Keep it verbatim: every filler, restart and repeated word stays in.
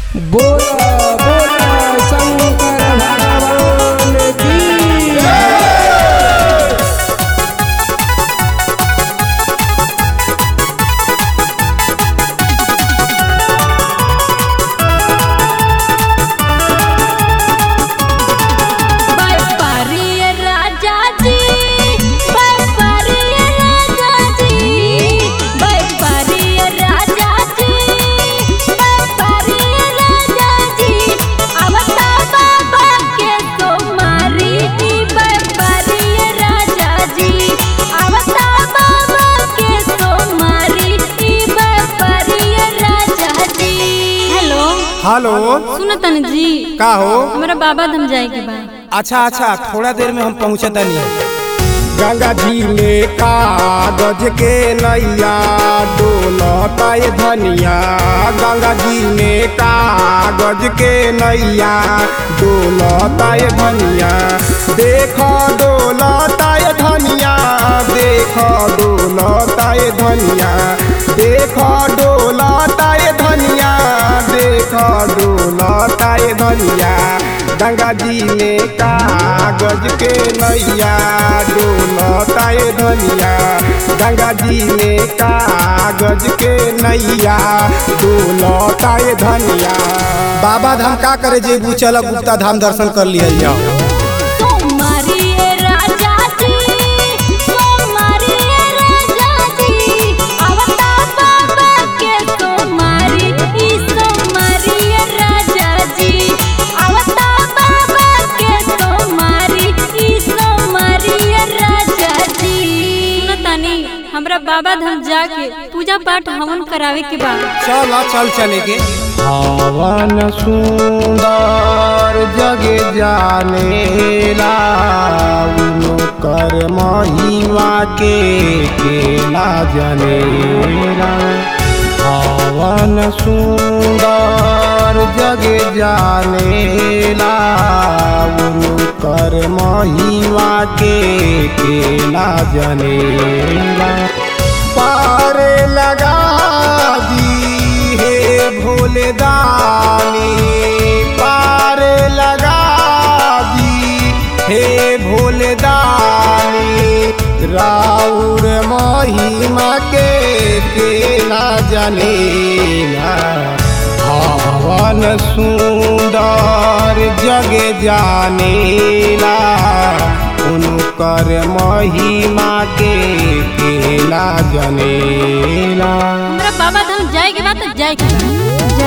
बोला बोला शंकर भगवान की हेलो सुनो तनी जी का हो? हमारा बाबा धाम जाए के बा। अच्छा अच्छा थोड़ा देर में हम पहुँचता नहीं। गंगा जी में कागज के नैया डोलता ये धनिया। गंगा जी में कागज के नैया डोलता ये धनिया। देखो डोलता ये धनिया, देखो डोलता ये धनिया, देखो डोलता ये धनिया, देखो डोलता ये धनिया। गंगा जी में कागज के नैया डोलता ये धनिया। गंगा जी में कागज के नैया डोलता ये धनिया। बाबा धाम का करे जेबू, चल गुप्ता धाम दर्शन कर लिया जाओ। हमरा बाबा धाम जाके पूजा पाठ हवन करावे के बाद चल चल चले के। हवन सुंदर जगे जाने ला कर महिमा के केला जनेला। हवन सुंदर जगे जाने ला कर महिमा के केला जनेला। पार लगा दी हे भोले दानी, पार लगा दी हे भोले दानी। राउर महिमा के केला जनेला। हवन सुंदर जगे जानेला उनकर महिमा के केला जनेला। हमरा बाबा धाम जाए के बाद जाए के